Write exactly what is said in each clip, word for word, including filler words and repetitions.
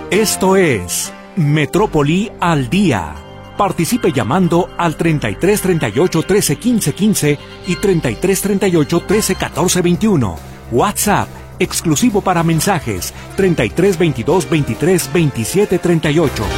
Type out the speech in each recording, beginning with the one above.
Esto es Metrópoli al Día. Participe llamando al treinta y tres treinta y ocho trece quince quince y treinta y tres treinta y ocho trece catorce veintiuno. WhatsApp exclusivo para mensajes treinta y tres veintidós veintitrés veintisiete treinta y ocho.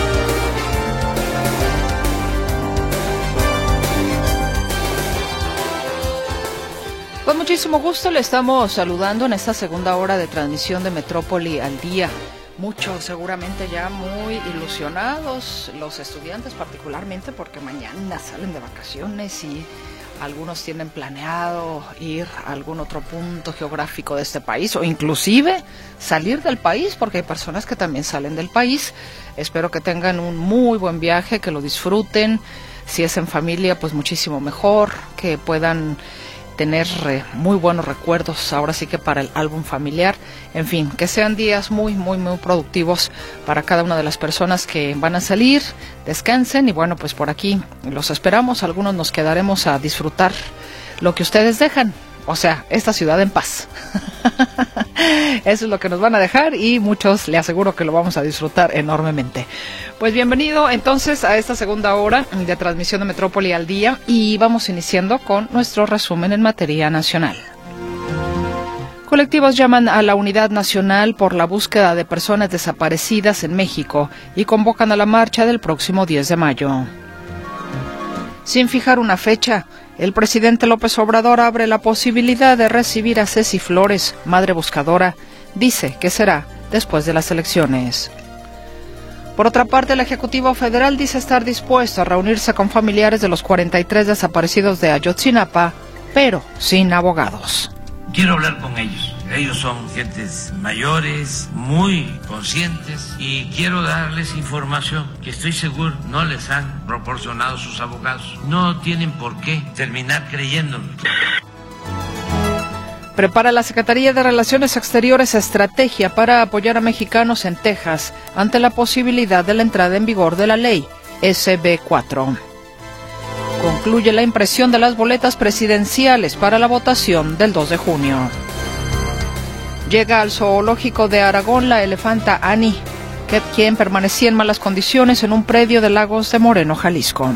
Con muchísimo gusto le estamos saludando en esta segunda hora de transmisión de Metrópoli al Día. Muchos seguramente ya muy ilusionados, los estudiantes particularmente, porque mañana salen de vacaciones y algunos tienen planeado ir a algún otro punto geográfico de este país o inclusive salir del país, porque hay personas que también salen del país. Espero que tengan un muy buen viaje, que lo disfruten. Si es en familia, pues muchísimo mejor, que puedan tener eh, muy buenos recuerdos, ahora sí que para el álbum familiar. En fin, que sean días muy, muy, muy productivos para cada una de las personas que van a salir. Descansen y bueno, pues por aquí los esperamos. Algunos nos quedaremos a disfrutar lo que ustedes dejan, o sea, esta ciudad en paz. Eso es lo que nos van a dejar y muchos le aseguro que lo vamos a disfrutar enormemente. Pues bienvenido entonces a esta segunda hora de transmisión de Metrópoli al Día y vamos iniciando con nuestro resumen en materia nacional. Colectivos llaman a la unidad nacional por la búsqueda de personas desaparecidas en México y convocan a la marcha del próximo diez de mayo. Sin fijar una fecha, el presidente López Obrador abre la posibilidad de recibir a Ceci Flores, madre buscadora. Dice que será después de las elecciones. Por otra parte, el Ejecutivo Federal dice estar dispuesto a reunirse con familiares de los cuarenta y tres desaparecidos de Ayotzinapa, pero sin abogados. Quiero hablar con ellos. Ellos son gentes mayores, muy conscientes, y quiero darles información que estoy seguro no les han proporcionado sus abogados. No tienen por qué terminar creyéndome. Prepara la Secretaría de Relaciones Exteriores estrategia para apoyar a mexicanos en Texas ante la posibilidad de la entrada en vigor de la ley S B cuatro. Concluye la impresión de las boletas presidenciales para la votación del dos de junio. Llega al zoológico de Aragón la elefanta Annie, que, quien permanecía en malas condiciones en un predio de Lagos de Moreno, Jalisco.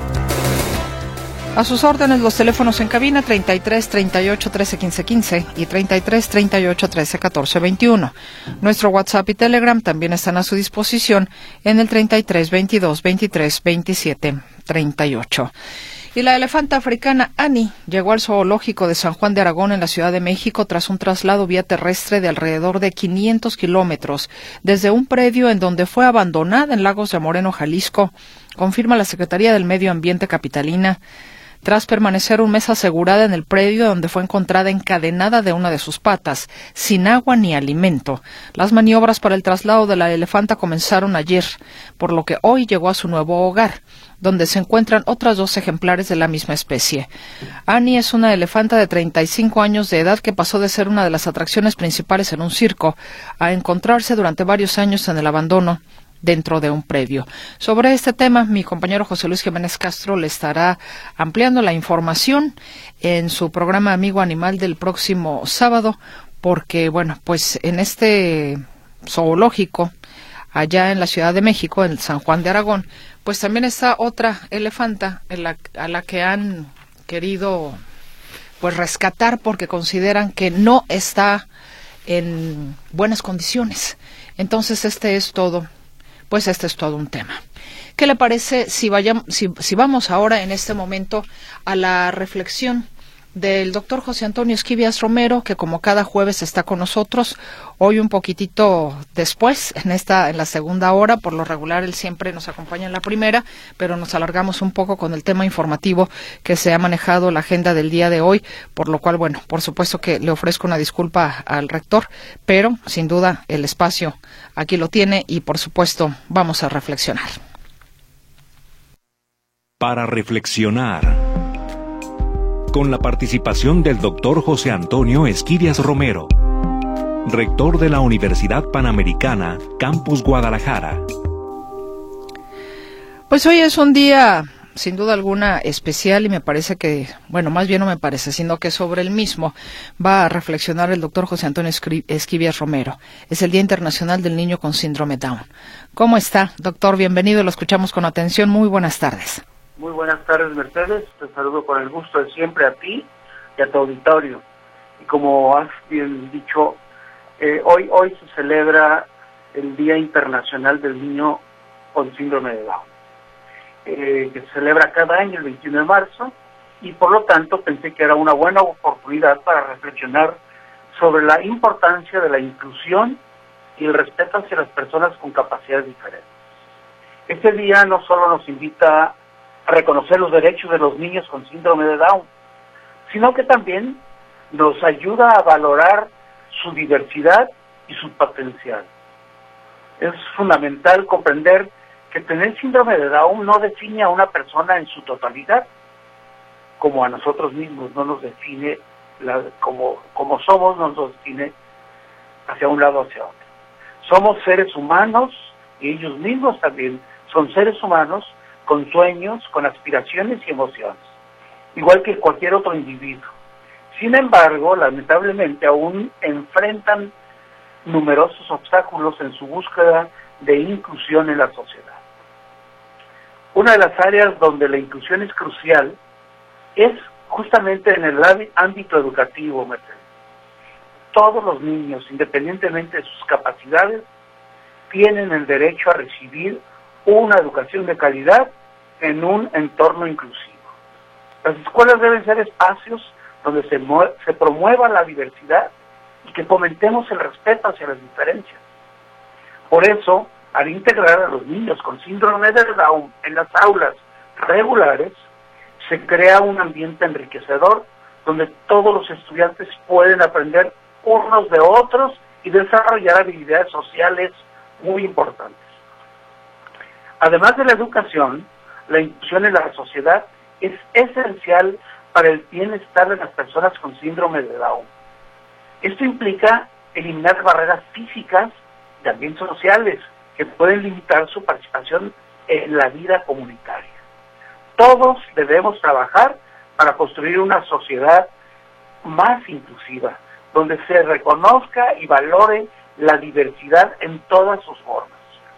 A sus órdenes los teléfonos en cabina treinta y tres treinta y ocho trece quince quince y treinta y tres treinta y ocho trece catorce veintiuno. Nuestro WhatsApp y Telegram también están a su disposición en el treinta y tres veintidós veintitrés veintisiete treinta y ocho. Y la elefanta africana Annie llegó al zoológico de San Juan de Aragón en la Ciudad de México tras un traslado vía terrestre de alrededor de quinientos kilómetros desde un predio en donde fue abandonada en Lagos de Moreno, Jalisco, confirma la Secretaría del Medio Ambiente capitalina. Tras permanecer un mes asegurada en el predio donde fue encontrada encadenada de una de sus patas, sin agua ni alimento, las maniobras para el traslado de la elefanta comenzaron ayer, por lo que hoy llegó a su nuevo hogar, donde se encuentran otras dos ejemplares de la misma especie. Annie es una elefanta de treinta y cinco años de edad que pasó de ser una de las atracciones principales en un circo a encontrarse durante varios años en el abandono dentro de un predio. Sobre este tema, mi compañero José Luis Jiménez Castro le estará ampliando la información en su programa Amigo Animal del próximo sábado, porque, bueno, pues en este zoológico, allá en la Ciudad de México, en San Juan de Aragón, pues también está otra elefanta en la, a la que han querido pues rescatar porque consideran que no está en buenas condiciones. Entonces, este es todo. Pues este es todo un tema. ¿Qué le parece si, vayamos, si, si vamos ahora en este momento a la reflexión del doctor José Antonio Esquivias Romero, que como cada jueves está con nosotros, hoy un poquitito después, en esta en la segunda hora? Por lo regular él siempre nos acompaña en la primera, pero nos alargamos un poco con el tema informativo que se ha manejado la agenda del día de hoy, por lo cual, bueno, por supuesto que le ofrezco una disculpa al rector, pero sin duda el espacio aquí lo tiene y por supuesto vamos a reflexionar. Para reflexionar, con la participación del doctor José Antonio Esquivias Romero, rector de la Universidad Panamericana, Campus Guadalajara. Pues hoy es un día sin duda alguna especial, y me parece que, bueno, más bien no me parece, sino que sobre el mismo va a reflexionar el doctor José Antonio Esquivias Romero. Es el Día Internacional del Niño con Síndrome Down. ¿Cómo está, doctor? Bienvenido, lo escuchamos con atención. Muy buenas tardes. Muy buenas tardes, Mercedes. Te saludo con el gusto de siempre a ti y a tu auditorio. Y como has bien dicho, eh, hoy, hoy se celebra el Día Internacional del Niño con Síndrome de Down, eh, que se celebra cada año el veintiuno de marzo, y por lo tanto pensé que era una buena oportunidad para reflexionar sobre la importancia de la inclusión y el respeto hacia las personas con capacidades diferentes. Este día no solo nos invita a reconocer los derechos de los niños con síndrome de Down, sino que también nos ayuda a valorar su diversidad y su potencial. Es fundamental comprender que tener síndrome de Down no define a una persona en su totalidad, como a nosotros mismos no nos define, la, como, como somos, no nos define hacia un lado o hacia otro. Somos seres humanos, y ellos mismos también son seres humanos con sueños, con aspiraciones y emociones, igual que cualquier otro individuo. Sin embargo, lamentablemente aún enfrentan numerosos obstáculos en su búsqueda de inclusión en la sociedad. Una de las áreas donde la inclusión es crucial es justamente en el ámbito educativo, Mercedes. Todos los niños, independientemente de sus capacidades, tienen el derecho a recibir una educación de calidad en un entorno inclusivo. Las escuelas deben ser espacios donde se, se promueva la diversidad y que fomentemos el respeto hacia las diferencias. Por eso, al integrar a los niños con síndrome de Down en las aulas regulares, se crea un ambiente enriquecedor donde todos los estudiantes pueden aprender unos de otros y desarrollar habilidades sociales muy importantes. Además de la educación, la inclusión en la sociedad es esencial para el bienestar de las personas con síndrome de Down. Esto implica eliminar barreras físicas y también sociales que pueden limitar su participación en la vida comunitaria. Todos debemos trabajar para construir una sociedad más inclusiva, donde se reconozca y valore la diversidad en todas sus formas.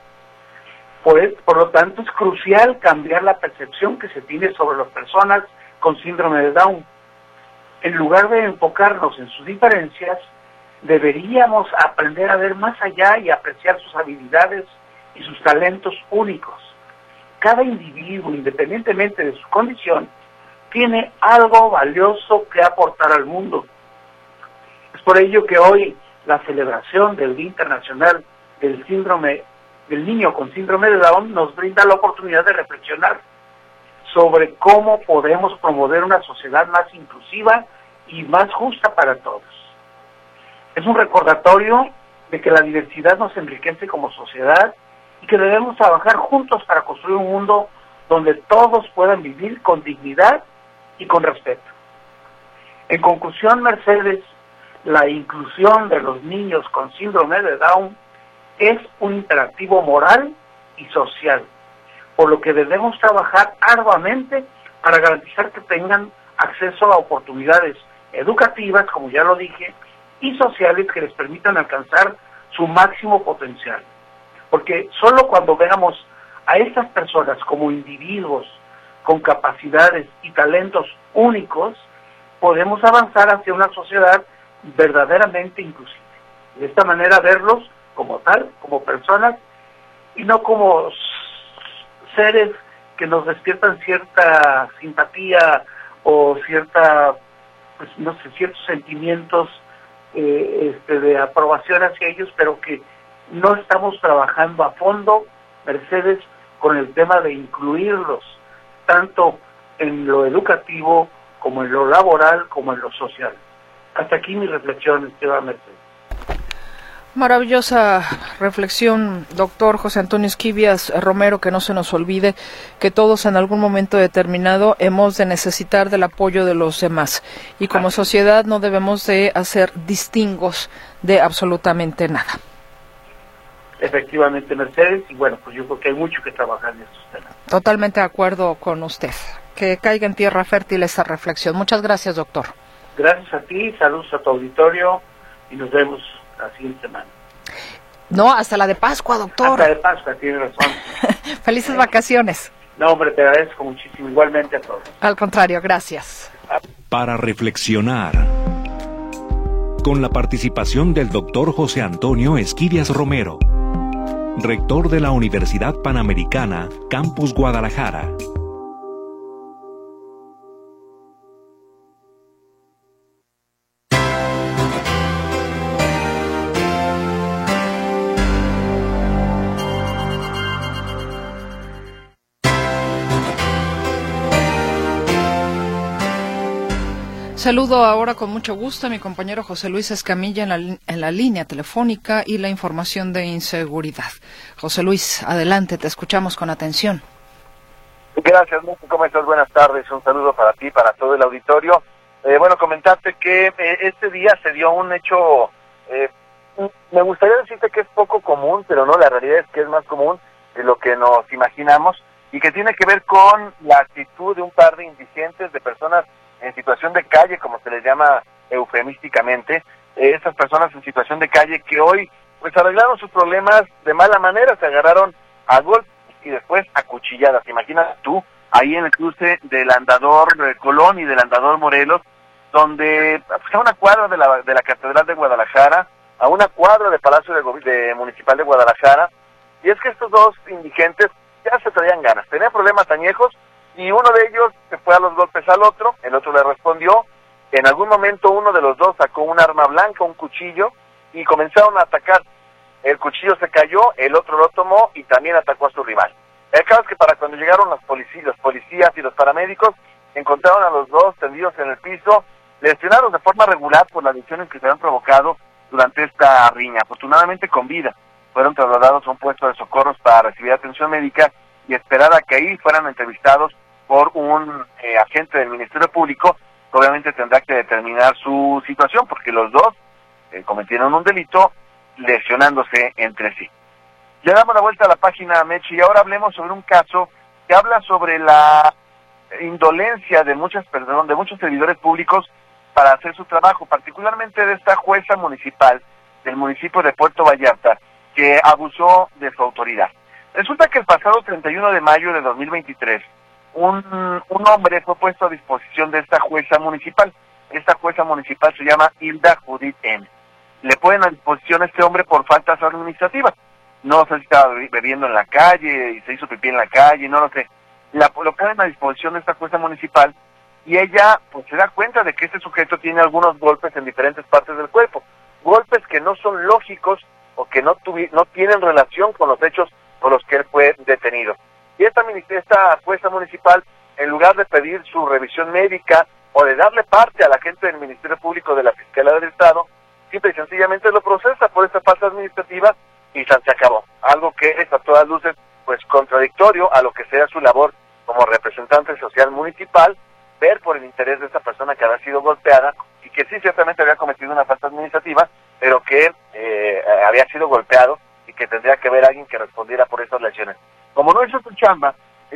Por, por lo tanto, es crucial cambiar la percepción que se tiene sobre las personas con síndrome de Down. En lugar de enfocarnos en sus diferencias, deberíamos aprender a ver más allá y apreciar sus habilidades y sus talentos únicos. Cada individuo, independientemente de su condición, tiene algo valioso que aportar al mundo. Es por ello que hoy la celebración del Día Internacional del Síndrome del Niño con Síndrome de Down nos brinda la oportunidad de reflexionar sobre cómo podemos promover una sociedad más inclusiva y más justa para todos. Es un recordatorio de que la diversidad nos enriquece como sociedad y que debemos trabajar juntos para construir un mundo donde todos puedan vivir con dignidad y con respeto. En conclusión, Mercedes, la inclusión de los niños con síndrome de Down es un imperativo moral y social, por lo que debemos trabajar arduamente para garantizar que tengan acceso a oportunidades educativas, como ya lo dije, y sociales que les permitan alcanzar su máximo potencial. Porque solo cuando veamos a estas personas como individuos con capacidades y talentos únicos, podemos avanzar hacia una sociedad verdaderamente inclusiva. De esta manera verlos como tal, como personas, y no como seres que nos despiertan cierta simpatía o cierta, pues no sé, ciertos sentimientos eh, este, de aprobación hacia ellos, pero que no estamos trabajando a fondo, Mercedes, con el tema de incluirlos, tanto en lo educativo, como en lo laboral, como en lo social. Hasta aquí mi reflexión, estimada Mercedes. Maravillosa reflexión, doctor José Antonio Esquivias Romero, que no se nos olvide que todos en algún momento determinado hemos de necesitar del apoyo de los demás y como sociedad no debemos de hacer distingos de absolutamente nada. efectivamente, Mercedes, y bueno, pues yo creo que hay mucho que trabajar en estos temas. Totalmente de acuerdo con usted. Que caiga en tierra fértil esta reflexión. Muchas gracias, doctor. Gracias a ti, saludos a tu auditorio y nos vemos la siguiente semana. No, hasta la de Pascua, doctor. Hasta de Pascua, tienes razón. Felices vacaciones. No, hombre, te agradezco muchísimo, igualmente a todos. Al contrario, gracias. Para reflexionar, con la participación del doctor José Antonio Esquivias Romero, rector de la Universidad Panamericana, Campus Guadalajara. Saludo ahora con mucho gusto a mi compañero José Luis Escamilla en la, en la línea telefónica y la información de inseguridad. José Luis, adelante, te escuchamos con atención. Gracias, ¿cómo estás? Buenas tardes, un saludo para ti, para todo el auditorio. Eh, bueno, comentarte que eh, este día se dio un hecho, eh, me gustaría decirte que es poco común, pero no, la realidad es que es más común de lo que nos imaginamos y que tiene que ver con la actitud de un par de indigentes, de personas en situación de calle, como se les llama eufemísticamente, eh, esas personas en situación de calle que hoy pues arreglaron sus problemas de mala manera, se agarraron a golpes y después a cuchilladas. Imagínate tú, ahí en el cruce del Andador de Colón y del Andador Morelos, donde pues, a una cuadra de la, de la Catedral de Guadalajara, a una cuadra del Palacio de, de Municipal de Guadalajara, y es que estos dos indigentes ya se traían ganas, tenían problemas añejos, y uno de ellos se fue a los golpes al otro, el otro le respondió, en algún momento uno de los dos sacó un arma blanca, un cuchillo, y comenzaron a atacar. El cuchillo se cayó, el otro lo tomó y también atacó a su rival. El caso es que para cuando llegaron los policías, los policías y los paramédicos, encontraron a los dos tendidos en el piso, lesionados de forma regular por las lesiones que se habían provocado durante esta riña. Afortunadamente con vida, fueron trasladados a un puesto de socorros para recibir atención médica y esperar a que ahí fueran entrevistados por un eh, agente del Ministerio Público, que obviamente tendrá que determinar su situación, porque los dos eh, cometieron un delito lesionándose entre sí. Le damos la vuelta a la página, Mechi, y ahora hablemos sobre un caso que habla sobre la indolencia de muchas personas, de muchos servidores públicos para hacer su trabajo, particularmente de esta jueza municipal del municipio de Puerto Vallarta, que abusó de su autoridad. Resulta que el pasado treinta y uno de mayo de dos mil veintitrés, un, un hombre fue puesto a disposición de esta jueza municipal. Esta jueza municipal se llama Hilda Judith M. Le ponen a disposición a este hombre por faltas administrativas. No sé si estaba bebiendo en la calle y se hizo pipí en la calle, no lo sé. La, lo ponen a disposición de esta jueza municipal y ella pues se da cuenta de que este sujeto tiene algunos golpes en diferentes partes del cuerpo. Golpes que no son lógicos o que no, tuvi, no tienen relación con los hechos por los que él fue detenido. Y esta, esta jueza municipal, en lugar de pedir su revisión médica o de darle parte a la gente del Ministerio Público de la Fiscalía del Estado, simple y sencillamente lo procesa por esta falta administrativa y se acabó. Algo que es a todas luces pues contradictorio a lo que sea su labor como representante social municipal, ver por el interés de esta persona que había sido golpeada y que sí ciertamente había cometido una falta administrativa, pero que eh, había sido golpeado y que tendría que haber alguien que respondiera por esas lesiones. Como no hizo su chamba,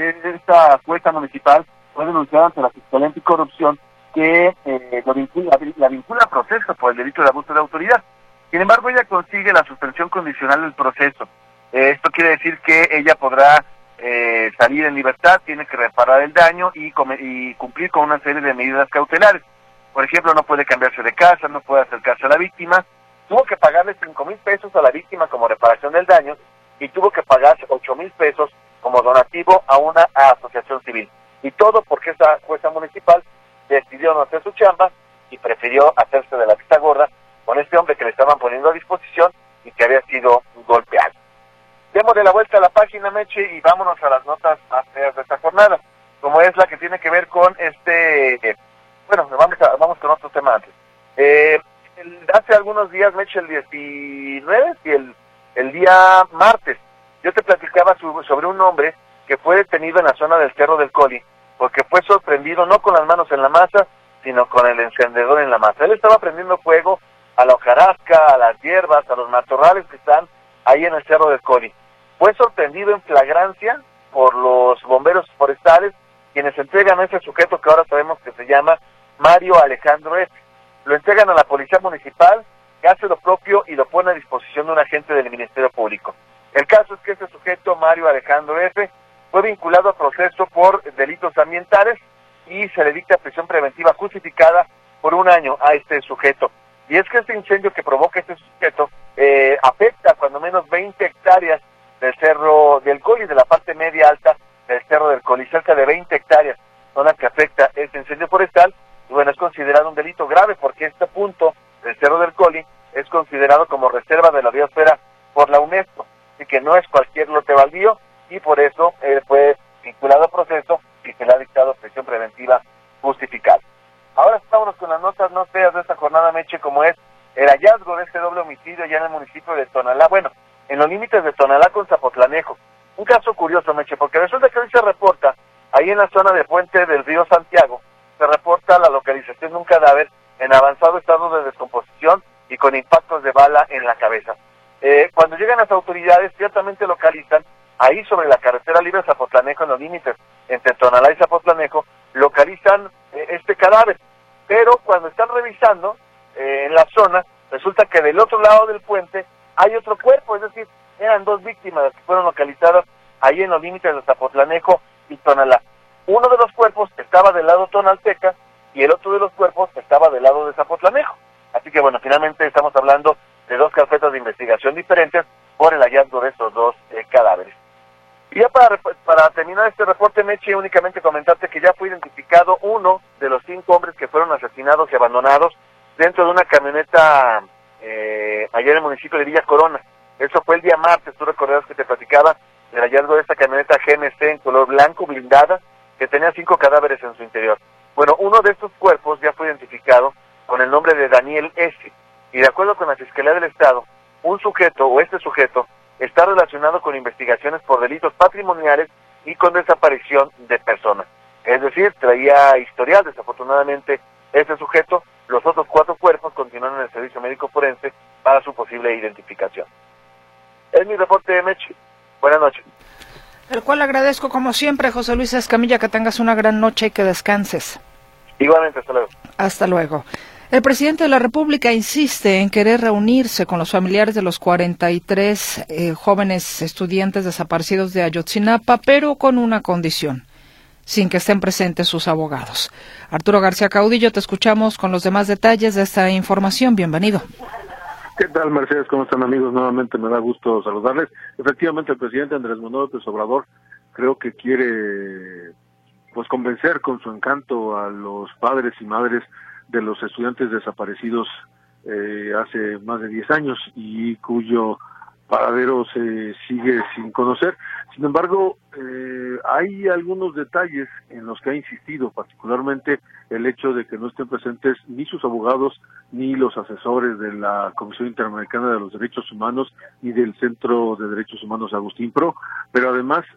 esta jueza municipal fue denunciada ante la Fiscalía Anticorrupción que eh, lo vincula, la vincula a proceso por el delito de abuso de autoridad. Sin embargo, ella consigue la suspensión condicional del proceso. Eh, esto quiere decir que ella podrá eh, salir en libertad, tiene que reparar el daño y, come, y cumplir con una serie de medidas cautelares. Por ejemplo, no puede cambiarse de casa, no puede acercarse a la víctima. Tuvo que pagarle cinco mil pesos a la víctima como reparación del daño y tuvo que pagar ocho mil pesos como donativo a una asociación civil. Y todo porque esa jueza municipal decidió no hacer su chamba y prefirió hacerse de la vista gorda con este hombre que le estaban poniendo a disposición y que había sido golpeado. Démosle la vuelta a la página, Meche, y vámonos a las notas más feas de esta jornada, como es la que tiene que ver con este... Eh, bueno, vamos, a, vamos con otro tema antes. Eh, el, hace algunos días, Meche, el diecinueve y el, el día martes, yo te platicaba sobre un hombre que fue detenido en la zona del Cerro del Coli, porque fue sorprendido no con las manos en la masa, sino con el encendedor en la masa. Él estaba prendiendo fuego a la hojarasca, a las hierbas, a los matorrales que están ahí en el Cerro del Coli. Fue sorprendido en flagrancia por los bomberos forestales, quienes entregan a ese sujeto que ahora sabemos que se llama Mario Alejandro F. Lo entregan a la Policía Municipal, que hace lo propio y lo pone a disposición de un agente del Ministerio Público. El caso es que este sujeto, Mario Alejandro F., fue vinculado a proceso por delitos ambientales y se le dicta prisión preventiva justificada por un año a este sujeto. Y es que este incendio que provoca este sujeto eh, afecta cuando menos veinte hectáreas del Cerro del Coli, de la parte media alta del Cerro del Coli, cerca de veinte hectáreas son las que afecta este incendio forestal, y bueno, es considerado un delito grave porque este punto del Cerro del Coli es considerado como reserva de la biosfera por la UNESCO, así que no es cualquier lote baldío, y por eso él fue vinculado a proceso y se le ha dictado prisión preventiva justificada. Ahora estamos con las notas no feas de esta jornada, Meche, como es el hallazgo de este doble homicidio allá en el municipio de Tonalá, bueno, en los límites de Tonalá con Zapotlanejo. Un caso curioso, Meche, porque resulta que hoy se reporta, ahí en la zona de Puente del Río Santiago, se reporta la localización de un cadáver en avanzado estado de descomposición y con impactos de bala en la cabeza. Eh, cuando llegan las autoridades, ciertamente localizan, ahí sobre la carretera libre Zapotlanejo, en los límites entre Tonalá y Zapotlanejo, localizan eh, este cadáver, pero cuando están revisando eh, en la zona, resulta que del otro lado del puente hay otro cuerpo, es decir, eran dos víctimas que fueron localizadas ahí en los límites de Zapotlanejo y Tonalá. Uno de los cuerpos estaba del lado tonalteca y el otro de los cuerpos estaba del lado de Zapotlanejo. Así que bueno, finalmente estamos hablando de dos carpetas de investigación diferentes por el hallazgo de estos dos eh, cadáveres. Y ya para, para terminar este reporte, Meche, únicamente comentarte que ya fue identificado uno de los cinco hombres que fueron asesinados y abandonados dentro de una camioneta eh, allá en el municipio de Villa Corona. Eso fue el día martes, tú recordarás que te platicaba del hallazgo de esta camioneta G M C en color blanco, blindada, que tenía cinco cadáveres en su interior. Bueno, uno de estos cuerpos ya fue identificado con el nombre de Daniel S. Y de acuerdo con la Fiscalía del Estado, un sujeto o este sujeto está relacionado con investigaciones por delitos patrimoniales y con desaparición de personas. Es decir, traía historial, desafortunadamente, este sujeto. Los otros cuatro cuerpos continúan en el servicio médico forense para su posible identificación. Es mi reporte de Meche. Buenas noches. El cual agradezco como siempre, José Luis Escamilla, que tengas una gran noche y que descanses. Igualmente, hasta luego. Hasta luego. El presidente de la República insiste en querer reunirse con los familiares de los cuarenta y tres eh, jóvenes estudiantes desaparecidos de Ayotzinapa, pero con una condición: sin que estén presentes sus abogados. Arturo García Caudillo, te escuchamos con los demás detalles de esta información. Bienvenido. ¿Qué tal, Mercedes? ¿Cómo están, amigos? Nuevamente me da gusto saludarles. Efectivamente, el presidente Andrés Manuel López Obrador creo que quiere pues convencer con su encanto a los padres y madres de los estudiantes desaparecidos eh, hace más de diez años y cuyo paradero se sigue sin conocer. Sin embargo, eh, hay algunos detalles en los que ha insistido, particularmente el hecho de que no estén presentes ni sus abogados ni los asesores de la Comisión Interamericana de los Derechos Humanos ni del Centro de Derechos Humanos Agustín Pro, pero además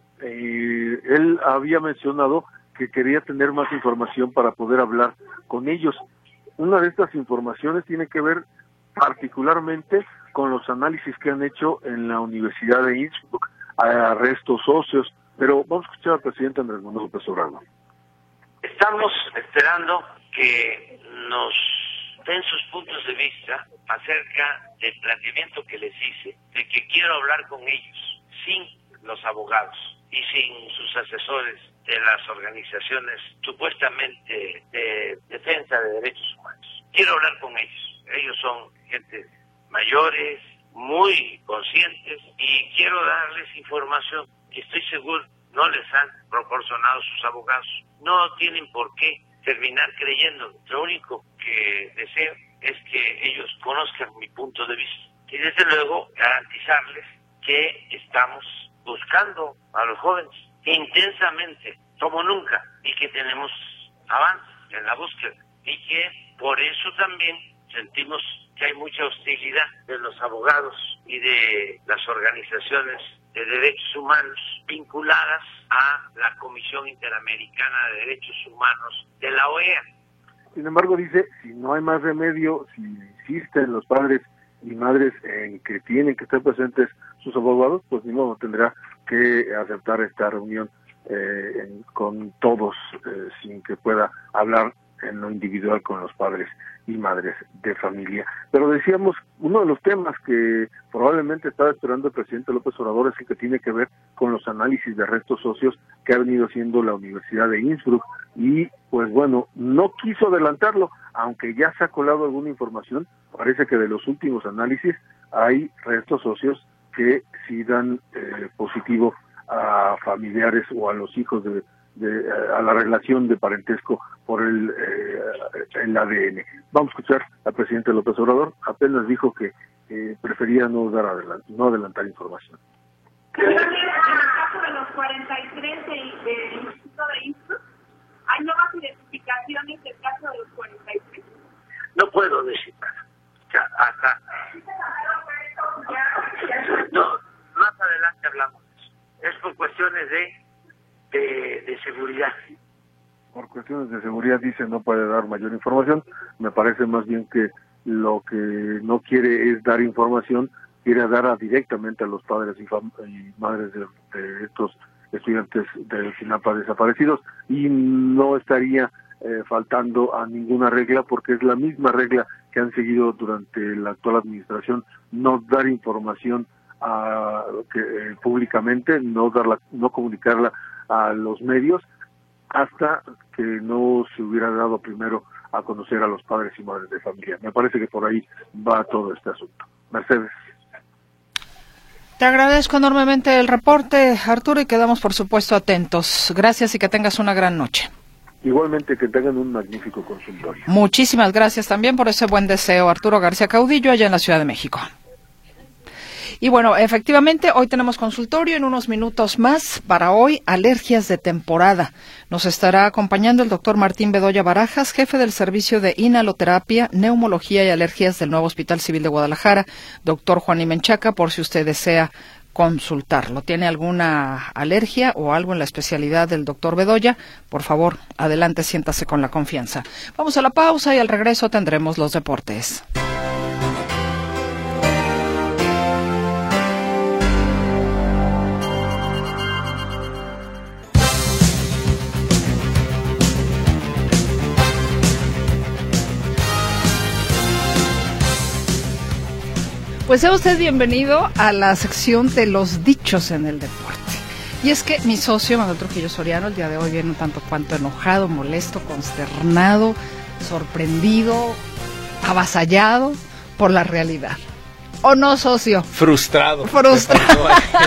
eh, él había mencionado que quería tener más información para poder hablar con ellos. Una de estas informaciones tiene que ver particularmente con los análisis que han hecho en la Universidad de Innsbruck a restos óseos, pero vamos a escuchar al presidente Andrés Manuel López Obrador. Estamos esperando que nos den sus puntos de vista acerca del planteamiento que les hice, de que quiero hablar con ellos, sin los abogados y sin sus asesores de las organizaciones supuestamente de defensa de derechos humanos. Quiero hablar con ellos. Ellos son gente mayores, muy conscientes, y quiero darles información que estoy seguro no les han proporcionado sus abogados. No tienen por qué terminar creyendo. Lo único que deseo es que ellos conozcan mi punto de vista. Y desde luego garantizarles que estamos buscando a los jóvenes intensamente, como nunca, y que tenemos avances en la búsqueda. Y que por eso también sentimos que hay mucha hostilidad de los abogados y de las organizaciones de derechos humanos vinculadas a la Comisión Interamericana de Derechos Humanos de la O E A. Sin embargo, dice, si no hay más remedio, si insisten los padres y madres en que tienen que estar presentes sus abogados, pues ni modo, tendrá que aceptar esta reunión eh, en, con todos, eh, sin que pueda hablar en lo individual con los padres y madres de familia. Pero decíamos, uno de los temas que probablemente estaba esperando el presidente López Obrador es el que tiene que ver con los análisis de restos óseos que ha venido haciendo la Universidad de Innsbruck, y pues bueno, no quiso adelantarlo, aunque ya se ha colado alguna información. Parece que de los últimos análisis hay restos óseos que sí dan eh, positivo a familiares o a los hijos de, de a la relación de parentesco por el, eh, el A D N. Vamos a escuchar al presidente López Obrador. Apenas dijo que eh, prefería no dar adelant no adelantar información. En el caso de los cuarenta y tres del Instituto de Innsbruck, ¿hay nuevas identificaciones del caso de los cuarenta y tres? No puedo decir nada. Ya, acá. No, más adelante hablamos de eso. Es por cuestiones de, de, de seguridad. Por cuestiones de seguridad, dice, no puede dar mayor información. Me parece más bien que lo que no quiere es dar información, quiere dar a, directamente a los padres y, y madres de, de estos estudiantes del SINAPA desaparecidos, y no estaría eh, faltando a ninguna regla, porque es la misma regla que han seguido durante la actual administración: no dar información a, que, eh, públicamente, no darla, no comunicarla a los medios hasta que no se hubiera dado primero a conocer a los padres y madres de familia. Me parece que por ahí va todo este asunto. Mercedes. Te agradezco enormemente el reporte, Arturo, y quedamos por supuesto atentos. Gracias y que tengas una gran noche. Igualmente, que tengan un magnífico consultorio. Muchísimas gracias también por ese buen deseo, Arturo García Caudillo, allá en la Ciudad de México. Y bueno, efectivamente, hoy tenemos consultorio en unos minutos más. Para hoy, alergias de temporada. Nos estará acompañando el doctor Martín Bedoya Barajas, jefe del servicio de inhaloterapia, neumología y alergias del nuevo Hospital Civil de Guadalajara. Doctor Juan Imenchaca, por si usted desea consultarlo. ¿Tiene alguna alergia o algo en la especialidad del doctor Bedoya? Por favor, adelante, siéntase con la confianza. Vamos a la pausa y al regreso tendremos los deportes. Pues sea usted bienvenido a la sección de los dichos en el deporte. Y es que mi socio, Manuel Trujillo Soriano, el día de hoy viene un tanto cuanto enojado, molesto, consternado, sorprendido, avasallado por la realidad. ¿O no, socio? Frustrado. Frustrado.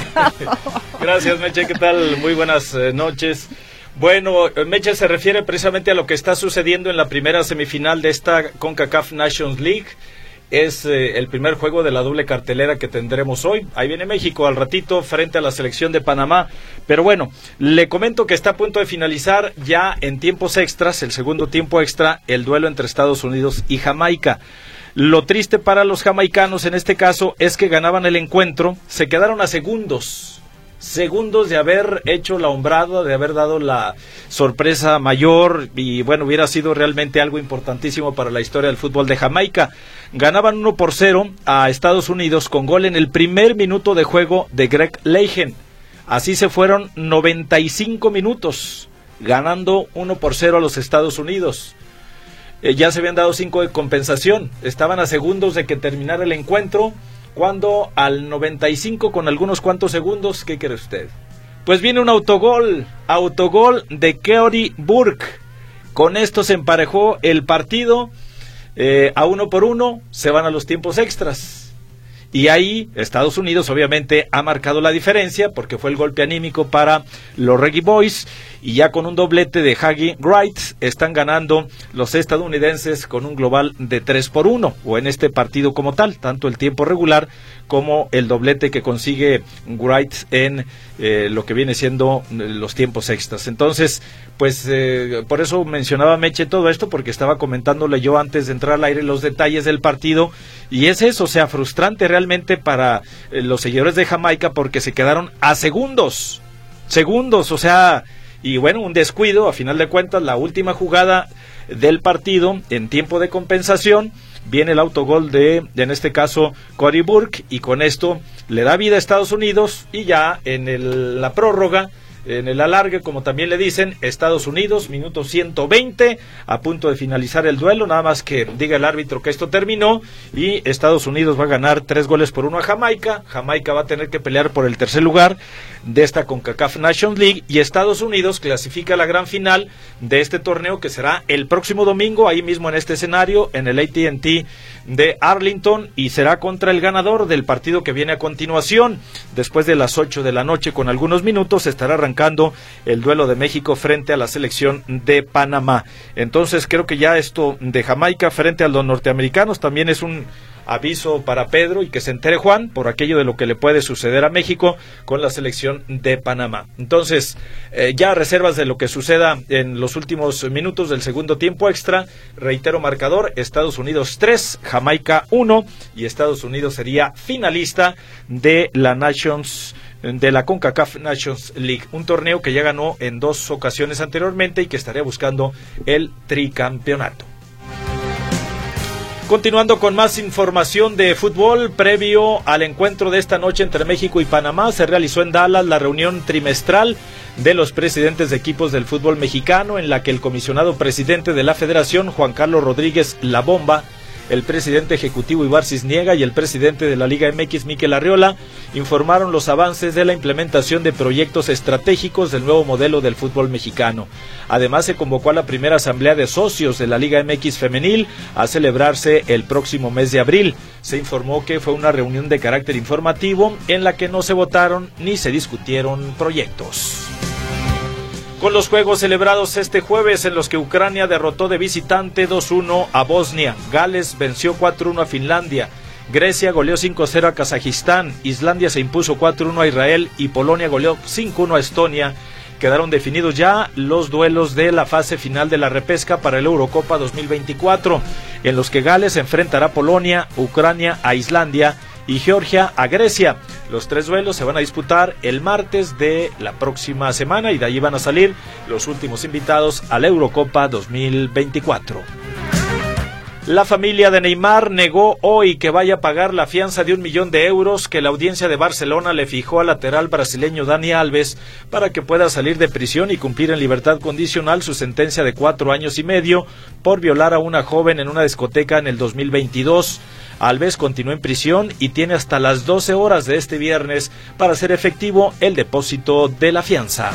Gracias, Meche, ¿qué tal? Muy buenas eh, noches. Bueno, Meche se refiere precisamente a lo que está sucediendo en la primera semifinal de esta CONCACAF Nations League. Es eh, el primer juego de la doble cartelera que tendremos hoy. Ahí viene México al ratito frente a la selección de Panamá. Pero bueno, le comento que está a punto de finalizar ya en tiempos extras, el segundo tiempo extra, el duelo entre Estados Unidos y Jamaica. Lo triste para los jamaicanos en este caso es que ganaban el encuentro, se quedaron a segundos. Segundos de haber hecho la hombrada, de haber dado la sorpresa mayor, y bueno, hubiera sido realmente algo importantísimo para la historia del fútbol de Jamaica. Ganaban uno por cero a Estados Unidos con gol en el primer minuto de juego de Greg Leijen. Así se fueron noventa y cinco minutos, ganando uno por cero a los Estados Unidos. Eh, ya se habían dado cinco de compensación, estaban a segundos de que terminara el encuentro, cuando al noventa y cinco con algunos cuantos segundos, ¿qué cree usted? Pues viene un autogol, autogol de Keori Burke. Con esto se emparejó el partido, eh, a uno por uno, se van a los tiempos extras. Y ahí Estados Unidos obviamente ha marcado la diferencia porque fue el golpe anímico para los Reggae Boys, y ya con un doblete de Hagi Wright están ganando los estadounidenses con un global de tres por uno, o en este partido como tal, tanto el tiempo regular como el doblete que consigue Wright en eh, lo que viene siendo los tiempos extras. Entonces, pues eh, por eso mencionaba Meche todo esto, porque estaba comentándole yo antes de entrar al aire los detalles del partido, y es eso, o sea, frustrante realmente para eh, los seguidores de Jamaica, porque se quedaron a segundos, segundos, o sea, y bueno, un descuido, a final de cuentas, la última jugada del partido en tiempo de compensación, viene el autogol de, en este caso, Cody Burke, y con esto le da vida a Estados Unidos, y ya en el, la prórroga, en el alargue, como también le dicen, Estados Unidos, minuto ciento veinte, a punto de finalizar el duelo, nada más que diga el árbitro que esto terminó, y Estados Unidos va a ganar tres goles por uno a Jamaica. Jamaica va a tener que pelear por el tercer lugar de esta CONCACAF Nations League, y Estados Unidos clasifica a la gran final de este torneo, que será el próximo domingo, ahí mismo en este escenario, en el A T and T de Arlington, y será contra el ganador del partido que viene a continuación. Después de las ocho de la noche, con algunos minutos, estará arrancando el duelo de México frente a la selección de Panamá. Entonces creo que ya esto de Jamaica frente a los norteamericanos también es un aviso para Pedro, y que se entere Juan por aquello de lo que le puede suceder a México con la selección de Panamá. Entonces, eh, ya reservas de lo que suceda en los últimos minutos del segundo tiempo extra. Reitero marcador: Estados Unidos tres, Jamaica uno, y Estados Unidos sería finalista de la Nations de la CONCACAF Nations League, un torneo que ya ganó en dos ocasiones anteriormente y que estaría buscando el tricampeonato. Continuando con más información de fútbol, previo al encuentro de esta noche entre México y Panamá, se realizó en Dallas la reunión trimestral de los presidentes de equipos del fútbol mexicano, en la que el comisionado presidente de la federación, Juan Carlos Rodríguez La Bomba, el presidente ejecutivo Ibar Cisniega y el presidente de la Liga M X, Mikel Arriola, informaron los avances de la implementación de proyectos estratégicos del nuevo modelo del fútbol mexicano. Además, se convocó a la primera asamblea de socios de la Liga M X femenil a celebrarse el próximo mes de abril. Se informó que fue una reunión de carácter informativo en la que no se votaron ni se discutieron proyectos. Con los juegos celebrados este jueves, en los que Ucrania derrotó de visitante dos uno a Bosnia, Gales venció cuatro uno a Finlandia, Grecia goleó cinco cero a Kazajistán, Islandia se impuso cuatro uno a Israel y Polonia goleó cinco uno a Estonia, quedaron definidos ya los duelos de la fase final de la repesca para la Eurocopa dos mil veinticuatro, en los que Gales enfrentará a Polonia, Ucrania a Islandia y Georgia a Grecia. Los tres duelos se van a disputar el martes de la próxima semana, y de allí van a salir los últimos invitados a la Eurocopa dos mil veinticuatro. La familia de Neymar negó hoy que vaya a pagar la fianza de un millón de euros que la audiencia de Barcelona le fijó al lateral brasileño Dani Alves para que pueda salir de prisión y cumplir en libertad condicional su sentencia de cuatro años y medio por violar a una joven en una discoteca en el dos mil veintidós. Alves continúa en prisión y tiene hasta las doce horas de este viernes para hacer efectivo el depósito de la fianza.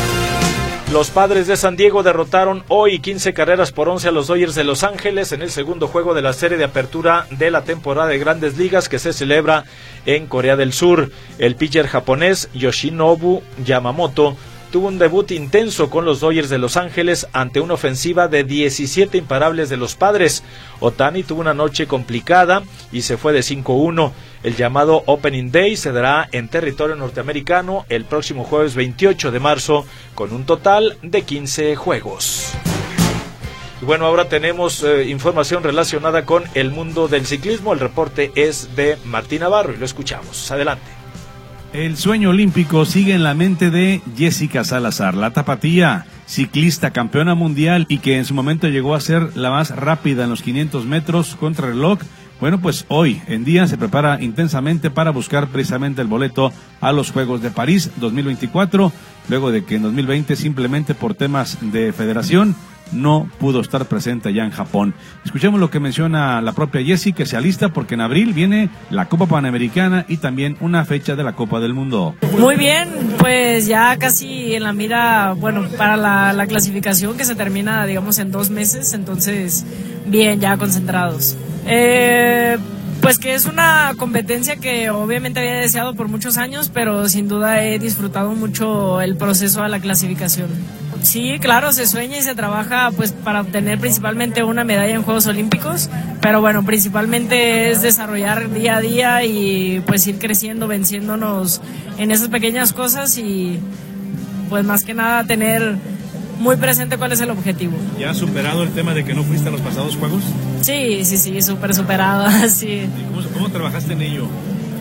Los Padres de San Diego derrotaron hoy quince carreras por once a los Dodgers de Los Ángeles en el segundo juego de la serie de apertura de la temporada de Grandes Ligas que se celebra en Corea del Sur. El pitcher japonés Yoshinobu Yamamoto tuvo un debut intenso con los Dodgers de Los Ángeles ante una ofensiva de diecisiete imparables de los Padres. Ohtani tuvo una noche complicada y se fue de cinco uno. El llamado Opening Day se dará en territorio norteamericano el próximo jueves veintiocho de marzo con un total de quince juegos. Y bueno, ahora tenemos eh, información relacionada con el mundo del ciclismo. El reporte es de Martín Navarro y lo escuchamos. Adelante. El sueño olímpico sigue en la mente de Jessica Salazar, la tapatía, ciclista campeona mundial y que en su momento llegó a ser la más rápida en los quinientos metros contra reloj. Bueno, pues hoy en día se prepara intensamente para buscar precisamente el boleto a los Juegos de París dos mil veinticuatro, luego de que en dos mil veinte simplemente por temas de federación no pudo estar presente allá en Japón. Escuchemos lo que menciona la propia Jessie, que se alista porque en abril viene la Copa Panamericana y también una fecha de la Copa del Mundo. Muy bien, pues ya casi en la mira, bueno, para la, la clasificación que se termina, digamos, en dos meses, entonces bien, ya concentrados. Eh... Pues que es una competencia que obviamente había deseado por muchos años, pero sin duda he disfrutado mucho el proceso a la clasificación. Sí, claro, se sueña y se trabaja pues para obtener principalmente una medalla en Juegos Olímpicos, pero bueno, principalmente es desarrollar día a día y pues ir creciendo, venciéndonos en esas pequeñas cosas y pues más que nada tener muy presente cuál es el objetivo. ¿Ya has superado el tema de que no fuiste a los pasados Juegos? Sí, sí, sí, súper superado, sí. ¿Y cómo, cómo trabajaste en ello?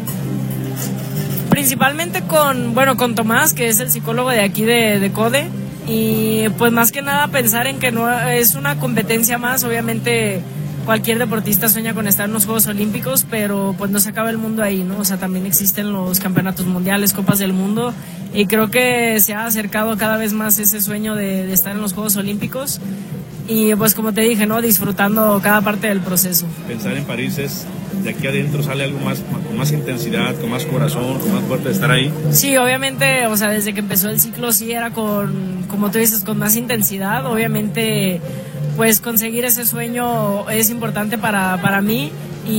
Principalmente con, bueno, con Tomás, que es el psicólogo de aquí de, de CODE, y pues más que nada pensar en que no es una competencia más, obviamente cualquier deportista sueña con estar en los Juegos Olímpicos, pero pues no se acaba el mundo ahí, ¿no? O sea, también existen los campeonatos mundiales, copas del mundo, y creo que se ha acercado cada vez más ese sueño de, de estar en los Juegos Olímpicos. Y pues como te dije, ¿no? Disfrutando cada parte del proceso. Pensar en París es, de aquí adentro sale algo más, con más intensidad, con más corazón, con más fuerte de estar ahí. Sí, obviamente, o sea, desde que empezó el ciclo sí era con, como tú dices, con más intensidad. Obviamente, pues conseguir ese sueño es importante para, para mí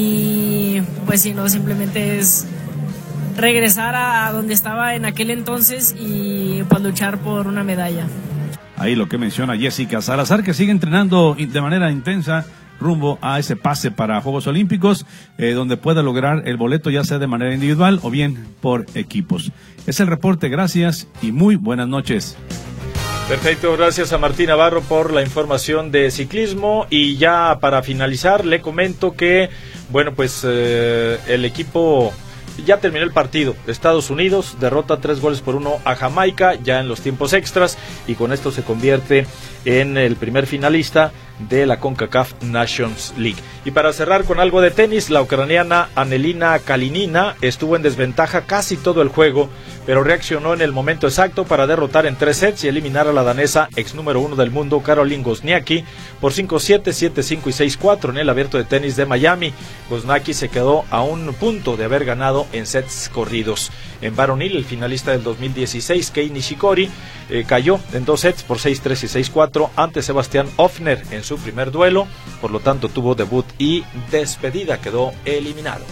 y pues sí, no, simplemente es regresar a donde estaba en aquel entonces y pues luchar por una medalla. Ahí lo que menciona Jessica Salazar, que sigue entrenando de manera intensa rumbo a ese pase para Juegos Olímpicos, eh, donde pueda lograr el boleto ya sea de manera individual o bien por equipos. Es el reporte, gracias y muy buenas noches. Perfecto, gracias a Martín Navarro por la información de ciclismo. Y ya para finalizar le comento que, bueno, pues eh, el equipo... Ya terminó el partido. Estados Unidos derrota tres goles por uno a Jamaica ya en los tiempos extras y con esto se convierte en el primer finalista de la CONCACAF Nations League. Y para cerrar con algo de tenis, la ucraniana Anelina Kalinina estuvo en desventaja casi todo el juego, pero reaccionó en el momento exacto para derrotar en tres sets y eliminar a la danesa ex número uno del mundo Caroline Wozniacki por cinco siete, siete cinco y seis cuatro en el Abierto de Tenis de Miami. Wozniacki se quedó a un punto de haber ganado en sets corridos. En varonil, el finalista del dos mil dieciséis, Kei Nishikori, eh, cayó en dos sets por seis tres y seis cuatro ante Sebastián Ofner en su primer duelo, por lo tanto tuvo debut y despedida, quedó eliminado.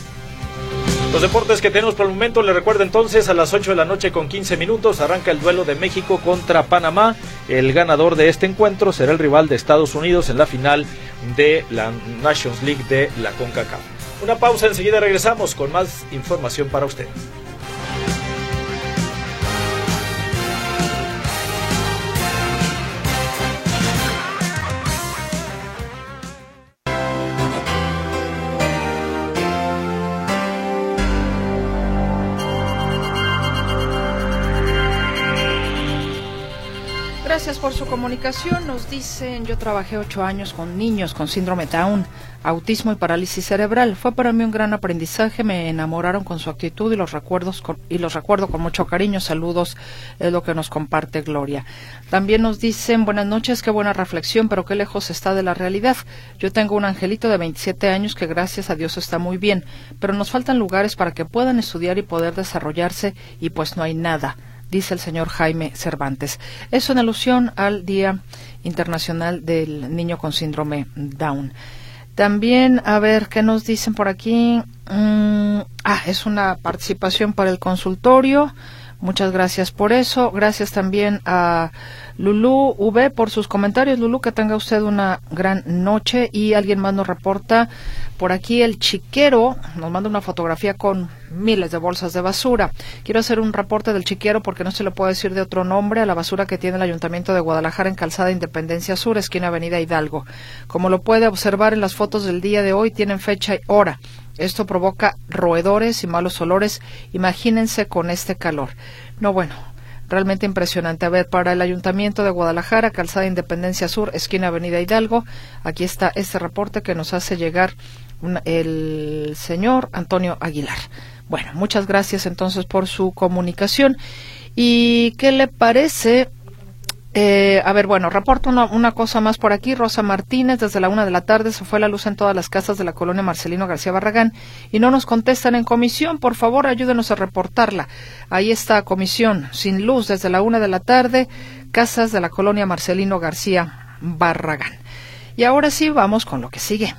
Los deportes que tenemos por el momento, les recuerdo entonces, a las ocho de la noche con quince minutos arranca el duelo de México contra Panamá. El ganador de este encuentro será el rival de Estados Unidos en la final de la Nations League de la CONCACAF. Una pausa, enseguida regresamos con más información para usted. Gracias por su comunicación. Nos dicen, yo trabajé ocho años con niños con síndrome Down, autismo y parálisis cerebral. Fue para mí un gran aprendizaje, me enamoraron con su actitud y los recuerdos con, y los recuerdo con mucho cariño. Saludos, es lo que nos comparte Gloria. También nos dicen, buenas noches, qué buena reflexión, pero qué lejos está de la realidad. Yo tengo un angelito de veintisiete años que gracias a Dios está muy bien, pero nos faltan lugares para que puedan estudiar y poder desarrollarse y pues no hay nada, dice el señor Jaime Cervantes. Eso en alusión al Día Internacional del Niño con Síndrome Down. También, a ver, ¿qué nos dicen por aquí? Mm, ah, es una participación para el consultorio. Muchas gracias por eso. Gracias también a Lulú V por sus comentarios. Lulú, que tenga usted una gran noche. Y alguien más nos reporta por aquí, el Chiquero nos manda una fotografía con miles de bolsas de basura. Quiero hacer un reporte del Chiquero porque no se le puede decir de otro nombre a la basura que tiene el Ayuntamiento de Guadalajara en Calzada Independencia Sur, esquina Avenida Hidalgo. Como lo puede observar en las fotos del día de hoy, tienen fecha y hora. Esto provoca roedores y malos olores. Imagínense con este calor. No, bueno, realmente impresionante. A ver, para el Ayuntamiento de Guadalajara, Calzada Independencia Sur, esquina Avenida Hidalgo, aquí está este reporte que nos hace llegar una, el señor Antonio Aguilar. Bueno, muchas gracias entonces por su comunicación. ¿Y qué le parece? Eh, a ver, bueno, reporto una, una cosa más por aquí. Rosa Martínez, desde la una de la tarde se fue la luz en todas las casas de la colonia Marcelino García Barragán y no nos contestan en comisión. Por favor, ayúdenos a reportarla. Ahí está, comisión, sin luz desde la una de la tarde, casas de la colonia Marcelino García Barragán. Y ahora sí, vamos con lo que sigue.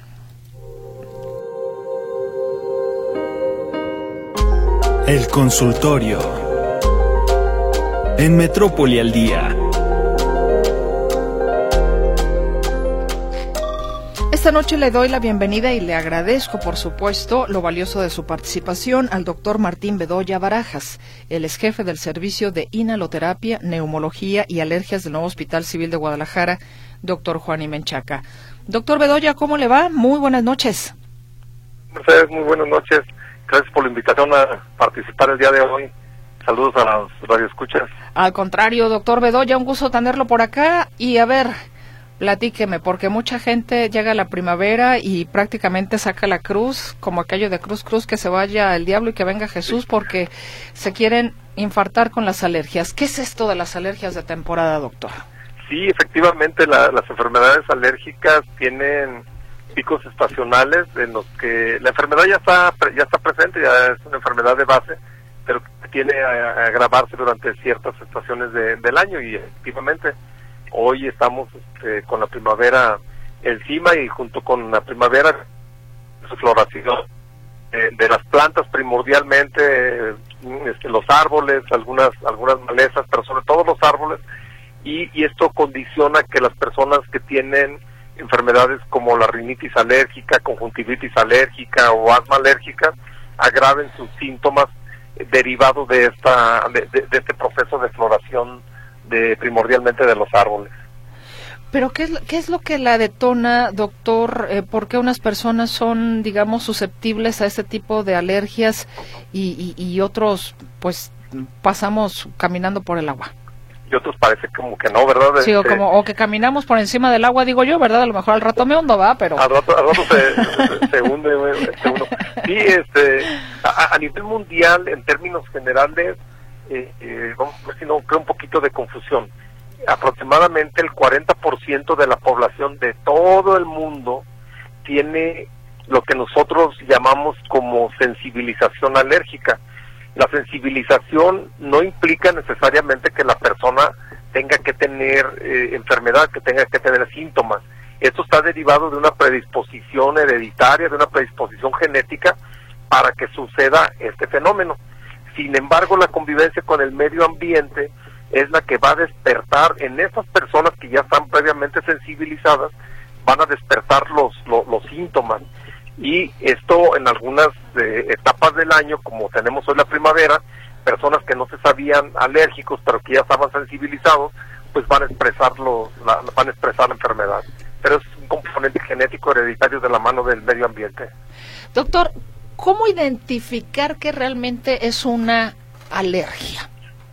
El consultorio en Metrópoli al Día. Esta noche le doy la bienvenida y le agradezco, por supuesto, lo valioso de su participación al doctor Martín Bedoya Barajas. Él es jefe del Servicio de Inhaloterapia, Neumología y Alergias del Nuevo Hospital Civil de Guadalajara, doctor Juan y Menchaca. Doctor Bedoya, ¿cómo le va? Muy buenas noches. Mercedes, muy buenas noches. Gracias por la invitación a participar el día de hoy. Saludos a los radioescuchas. Al contrario, doctor Bedoya, un gusto tenerlo por acá. Y a ver, Platíqueme, porque mucha gente llega a la primavera y prácticamente saca la cruz, como aquello de cruz, cruz, que se vaya el diablo y que venga Jesús, porque se quieren infartar con las alergias. ¿Qué es esto de las alergias de temporada, doctor? Sí, efectivamente, la, las enfermedades alérgicas tienen picos estacionales en los que la enfermedad ya está ya está presente, ya es una enfermedad de base, pero tiene a, a agravarse durante ciertas estaciones de, del año, y efectivamente hoy estamos este, con la primavera encima, y junto con la primavera su floración eh, de las plantas primordialmente, eh, este, los árboles, algunas algunas malezas, pero sobre todo los árboles, y, y esto condiciona que las personas que tienen enfermedades como la rinitis alérgica, conjuntivitis alérgica o asma alérgica agraven sus síntomas derivados de esta de, de, de este proceso de floración de primordialmente de los árboles. Pero ¿qué es, qué es lo que la detona, doctor? Eh, ¿Por qué unas personas son, digamos, susceptibles a este tipo de alergias y, y, y otros, pues, pasamos caminando por el agua? Y otros parece como que no, ¿verdad? Sí, o, como, o que caminamos por encima del agua, digo yo, ¿verdad? A lo mejor al rato me hundo, va, pero... Al rato, al rato se, se, se hunde este uno. Sí, este, a, a nivel mundial, en términos generales, eh, eh, vamos a ver si no creo un poquito de confusión. Aproximadamente el cuarenta por ciento de la población de todo el mundo tiene lo que nosotros llamamos como sensibilización alérgica. La sensibilización no implica necesariamente que la persona tenga que tener eh, enfermedad, que tenga que tener síntomas. Esto está derivado de una predisposición hereditaria, de una predisposición genética para que suceda este fenómeno. Sin embargo, la convivencia con el medio ambiente es la que va a despertar en esas personas que ya están previamente sensibilizadas, van a despertar los, los, los síntomas. Y esto en algunas eh, etapas del año, como tenemos hoy la primavera, personas que no se sabían alérgicos pero que ya estaban sensibilizados, pues van a expresar los, la, van a expresar la enfermedad. Pero es un componente genético hereditario de la mano del medio ambiente. Doctor, ¿cómo identificar que realmente es una alergia?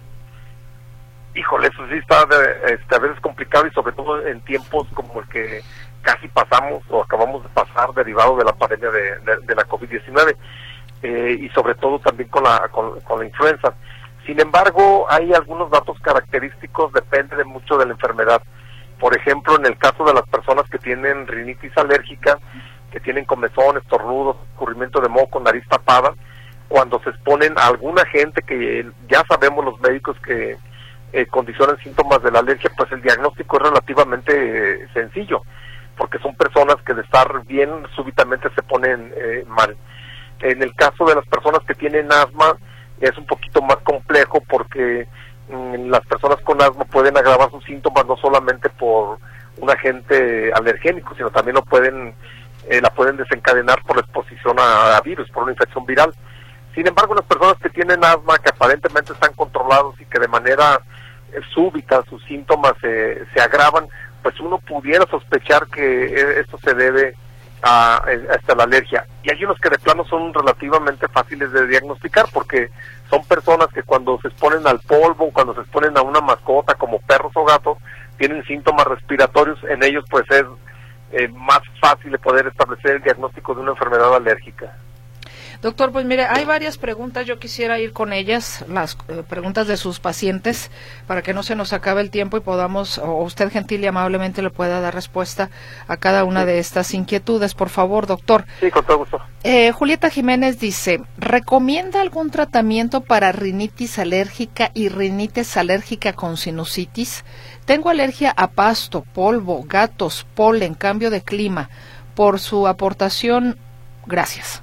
Híjole, eso sí está de, este, a veces complicado, y sobre todo en tiempos como el que casi pasamos o acabamos de pasar derivado de la pandemia de, de, de la COVID diecinueve, eh, y sobre todo también con la, con, con la influenza. Sin embargo, hay algunos datos característicos, depende de mucho de la enfermedad. Por ejemplo, en el caso de las personas que tienen rinitis alérgica, que tienen comezón, estornudos, escurrimiento de moco, nariz tapada, cuando se exponen a algún agente que ya sabemos los médicos que eh, condicionan síntomas de la alergia, pues el diagnóstico es relativamente eh, sencillo, porque son personas que de estar bien súbitamente se ponen eh, mal. En el caso de las personas que tienen asma es un poquito más complejo, porque mmm, las personas con asma pueden agravar sus síntomas no solamente por un agente alergénico, sino también lo pueden eh, la pueden desencadenar por la exposición a, a virus, por una infección viral. Sin embargo, las personas que tienen asma, que aparentemente están controlados y que de manera eh, súbita sus síntomas eh, se agravan, pues uno pudiera sospechar que esto se debe a, a la alergia. Y hay unos que de plano son relativamente fáciles de diagnosticar, porque son personas que cuando se exponen al polvo, cuando se exponen a una mascota como perros o gatos, tienen síntomas respiratorios. En ellos pues es eh, más fácil de poder establecer el diagnóstico de una enfermedad alérgica. Doctor, pues mire, hay varias preguntas, yo quisiera ir con ellas, las eh, preguntas de sus pacientes, para que no se nos acabe el tiempo y podamos, o usted gentil y amablemente le pueda dar respuesta a cada una sí. de estas inquietudes, por favor, doctor. Sí, con todo gusto. Eh, Julieta Jiménez dice, ¿recomienda algún tratamiento para rinitis alérgica y rinitis alérgica con sinusitis? Tengo alergia a pasto, polvo, gatos, polen, cambio de clima. Por su aportación, gracias.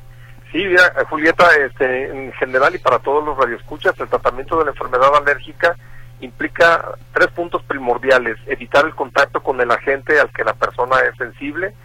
Sí, mira, Julieta, este, en general y para todos los radioescuchas, el tratamiento de la enfermedad alérgica implica tres puntos primordiales: evitar el contacto con el agente al que la persona es sensible,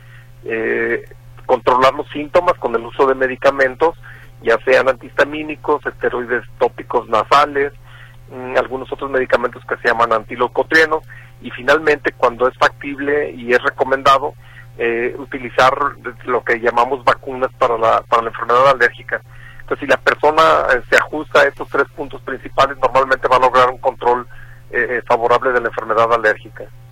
eh, controlar los síntomas con el uso de medicamentos, ya sean antihistamínicos, esteroides tópicos nasales, mmm, algunos otros medicamentos que se llaman antileucotrienos, y finalmente, cuando es factible y es recomendado, Eh, utilizar lo que llamamos vacunas para la para la enfermedad alérgica. Entonces, si la persona eh, se ajusta a estos tres puntos principales, normalmente va a lograr un control eh, favorable de la enfermedad alérgica.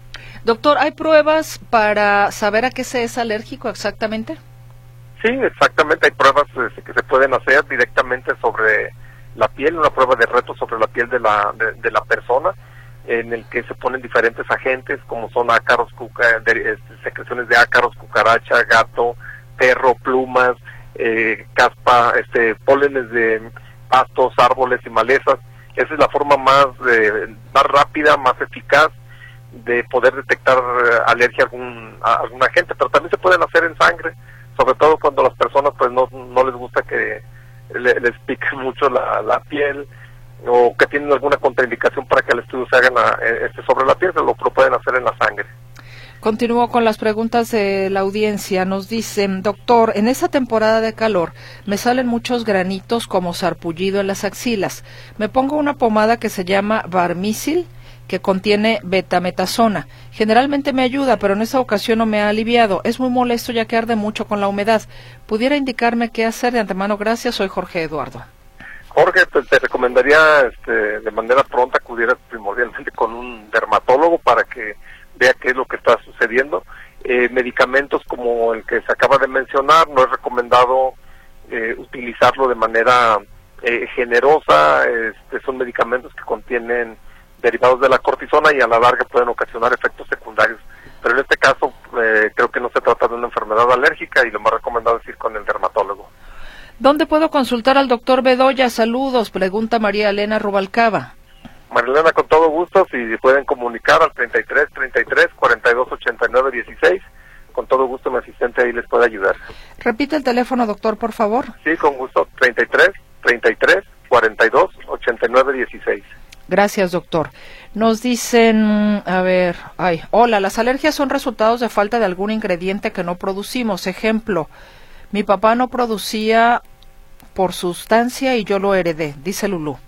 Doctor, ¿hay pruebas para saber a qué se es alérgico exactamente? Sí, exactamente, hay pruebas este, que se pueden hacer directamente sobre la piel, una prueba de reto sobre la piel de la, de, de la persona, en el que se ponen diferentes agentes, como son ácaros, cuca, de, este, secreciones de ácaros, cucaracha, gato, perro, plumas, eh, caspa, este, pólenes de pastos, árboles y malezas. Esa es la forma más, eh, más rápida, más eficaz de poder detectar eh, alergia a algún, a algún agente, pero también se pueden hacer en sangre, sobre todo cuando las personas pues no, no les gusta que le, les pique mucho la, la piel, o que tienen alguna contraindicación para que el estudio se haga en la, este, sobre la piel, se lo, lo pueden hacer en la sangre. Continúo con las preguntas de la audiencia. Nos dicen, doctor, en esta temporada de calor me salen muchos granitos como sarpullido en las axilas. Me pongo una pomada que se llama Barmisil, que contiene betametasona. Generalmente me ayuda, pero en esta ocasión no me ha aliviado. Es muy molesto ya que arde mucho con la humedad. ¿Pudiera indicarme qué hacer? De antemano, gracias. Soy Jorge Eduardo. Jorge, pues, te recomendaría este, de manera pronta acudieras primordialmente con un dermatólogo para que vea qué es lo que está sucediendo. Eh, medicamentos como el que se acaba de mencionar, no es recomendado eh, utilizarlo de manera eh, generosa. Este, son medicamentos que contienen derivados de la cortisona y a la larga pueden ocasionar efectos secundarios. Pero en este caso eh, creo que no se trata de una enfermedad alérgica y lo más recomendado es ir con el dermatólogo. ¿Dónde puedo consultar al doctor Bedoya? Saludos, pregunta María Elena Rubalcaba. María Elena, con todo gusto, si pueden comunicar al treinta y tres, treinta y tres, cuarenta y dos, ochenta y nueve, dieciséis, con todo gusto mi asistente ahí les puede ayudar. Repite el teléfono, doctor, por favor. Sí, con gusto, treinta y tres, treinta y tres, cuarenta y dos, ochenta y nueve, dieciséis. Gracias, doctor. Nos dicen, a ver, ay, hola, las alergias son resultados de falta de algún ingrediente que no producimos. Ejemplo, mi papá no producía por sustancia y yo lo heredé, dice Lulú.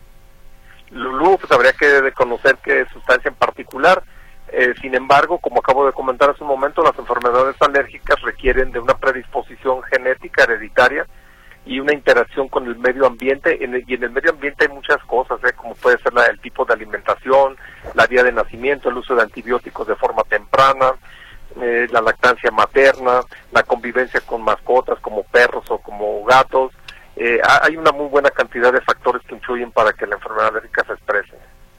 Lulú, pues habría que conocer qué sustancia en particular. Eh, sin embargo, como acabo de comentar hace un momento, las enfermedades alérgicas requieren de una predisposición genética hereditaria y una interacción con el medio ambiente, en el, y en el medio ambiente hay muchas cosas, ¿eh? Como puede ser la, el tipo de alimentación, la vía de nacimiento, el uso de antibióticos de forma temprana, eh, la lactancia materna, la convivencia con mascotas como perros o como gatos. Eh, hay una muy buena cantidad de factores que influyen para que la enfermedad alérgica se exprese.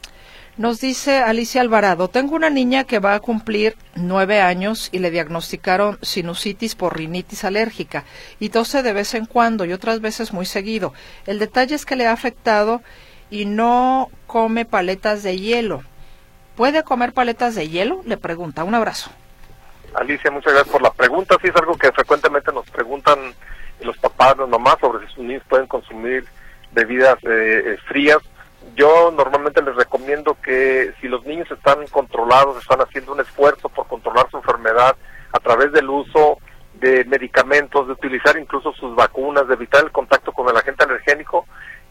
Nos dice Alicia Alvarado, tengo una niña que va a cumplir nueve años y le diagnosticaron sinusitis por rinitis alérgica y tose de vez en cuando y otras veces muy seguido. El detalle es que le ha afectado y no come paletas de hielo. ¿Puede comer paletas de hielo? Le pregunta. Un abrazo. Alicia, muchas gracias por la pregunta. Sí, es algo que frecuentemente nos preguntan los papás, las mamás, sobre si sus niños pueden consumir bebidas eh, frías. Yo normalmente les recomiendo que si los niños están controlados, están haciendo un esfuerzo por controlar su enfermedad a través del uso de medicamentos, de utilizar incluso sus vacunas, de evitar el contacto con el agente alergénico,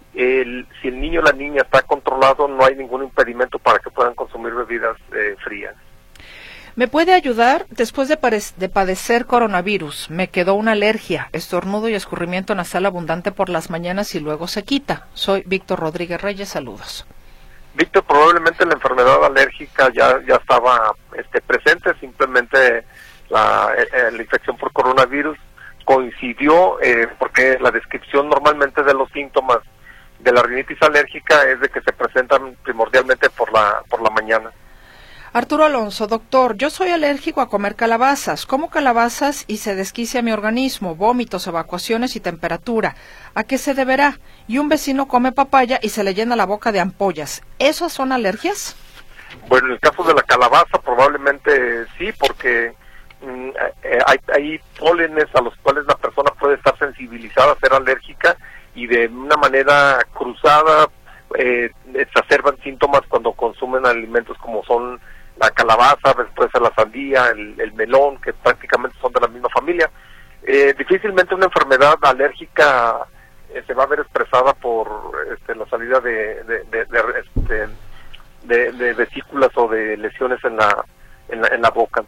el, si el niño o la niña está controlado, no hay ningún impedimento para que puedan consumir bebidas eh, frías. ¿Me puede ayudar? Después de, de padecer coronavirus, me quedó una alergia, estornudo y escurrimiento nasal abundante por las mañanas y luego se quita. Soy Víctor Rodríguez Reyes, saludos. Víctor, probablemente la enfermedad alérgica ya ya estaba este, presente, simplemente la, eh, la infección por coronavirus coincidió, eh, porque la descripción normalmente de los síntomas de la rinitis alérgica es de que se presentan primordialmente por la por la mañana. Arturo Alonso, doctor, yo soy alérgico a comer calabazas. Como calabazas y se desquicia mi organismo, vómitos, evacuaciones y temperatura. ¿A qué se deberá? Y un vecino come papaya y se le llena la boca de ampollas. ¿Esas son alergias? Bueno, en el caso de la calabaza probablemente sí, porque mm, eh, hay, hay pólenes a los cuales la persona puede estar sensibilizada a ser alérgica y de una manera cruzada eh, exacerban síntomas cuando consumen alimentos como son la calabaza, puede ser la sandía, el, el melón, que prácticamente son de la misma familia. Eh, difícilmente una enfermedad alérgica eh, se va a ver expresada por este, la salida de de, de, de, este, de, de vesículas o de lesiones en la, en la, en la boca.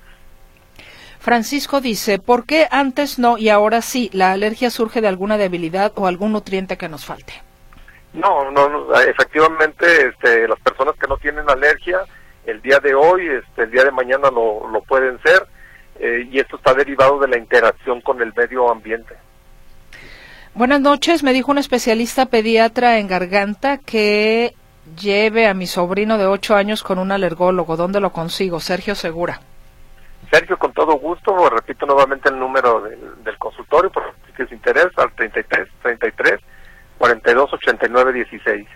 Francisco dice, ¿por qué antes no y ahora sí? ¿La alergia surge de alguna debilidad o algún nutriente que nos falte? No, no, no efectivamente este, las personas que no tienen alergia el día de hoy, este, el día de mañana lo, lo pueden ser, eh, y esto está derivado de la interacción con el medio ambiente. Buenas noches, me dijo un especialista pediatra en garganta que lleve a mi sobrino de ocho años con un alergólogo. ¿Dónde lo consigo? Sergio Segura. Sergio, con todo gusto, repito nuevamente el número del, del consultorio, por si tienes interés, al treinta y tres, treinta y tres, cuarenta y dos, ochenta y nueve, dieciséis.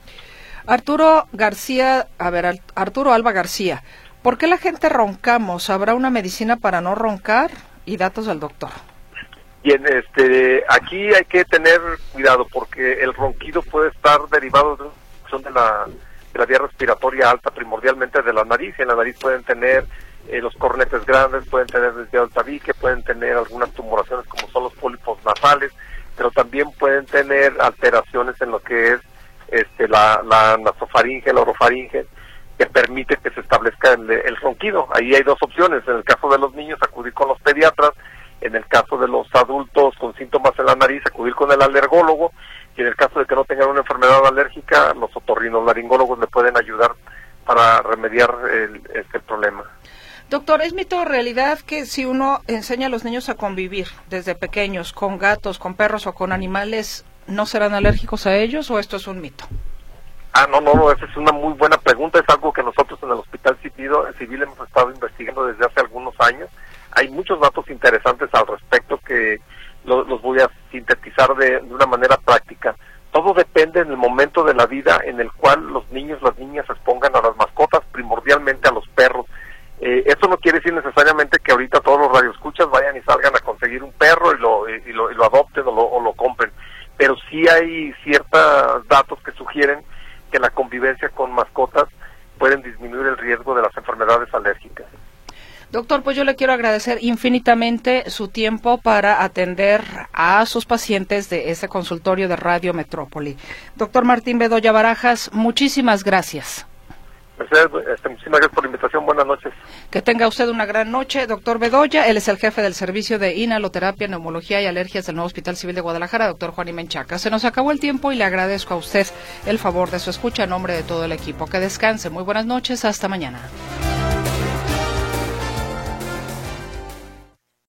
Arturo García, a ver, Arturo Alba García, ¿por qué la gente roncamos? ¿Habrá una medicina para no roncar? Y datos del doctor. Bien, este, aquí hay que tener cuidado porque el ronquido puede estar derivado de una infección de la, de la vía respiratoria alta, primordialmente de la nariz, y en la nariz pueden tener eh, los cornetes grandes, pueden tener desviado el tabique, pueden tener algunas tumoraciones como son los pólipos nasales, pero también pueden tener alteraciones en lo que es este, la, la nasofaringe, la orofaringe, que permite que se establezca el, el ronquido. Ahí hay dos opciones: en el caso de los niños, acudir con los pediatras; en el caso de los adultos con síntomas en la nariz, acudir con el alergólogo; y en el caso de que no tengan una enfermedad alérgica, los otorrinolaringólogos le pueden ayudar para remediar el, este problema. Doctor, ¿es mito o realidad que si uno enseña a los niños a convivir desde pequeños con gatos, con perros o con animales, no serán alérgicos a ellos, o esto es un mito? Ah, no, no, no, esa es una muy buena pregunta. Es algo que nosotros en el Hospital Civil, Civil hemos estado investigando desde hace algunos años. Hay muchos datos interesantes al respecto que lo, los voy a sintetizar de, de una manera práctica. Todo depende en el momento de la vida en el cual los niños, las niñas se expongan a las mascotas, primordialmente a los perros. Eh, esto no quiere decir necesariamente que ahorita todos los radioescuchas vayan y salgan a conseguir un perro y lo, y lo, y lo adopten o lo, o lo compren, pero sí hay ciertos datos que sugieren que la convivencia con mascotas pueden disminuir el riesgo de las enfermedades alérgicas. Doctor, pues yo le quiero agradecer infinitamente su tiempo para atender a sus pacientes de este consultorio de Radio Metrópoli. Doctor Martín Bedoya Barajas, muchísimas gracias. Mercedes, este, muchísimas gracias por la invitación. Buenas noches. Que tenga usted una gran noche, doctor Bedoya. Él es el jefe del servicio de inhaloterapia, neumología y alergias del nuevo Hospital Civil de Guadalajara, doctor Juan Imenchaca. Se nos acabó el tiempo y le agradezco a usted el favor de su escucha en nombre de todo el equipo. Que descanse. Muy buenas noches. Hasta mañana.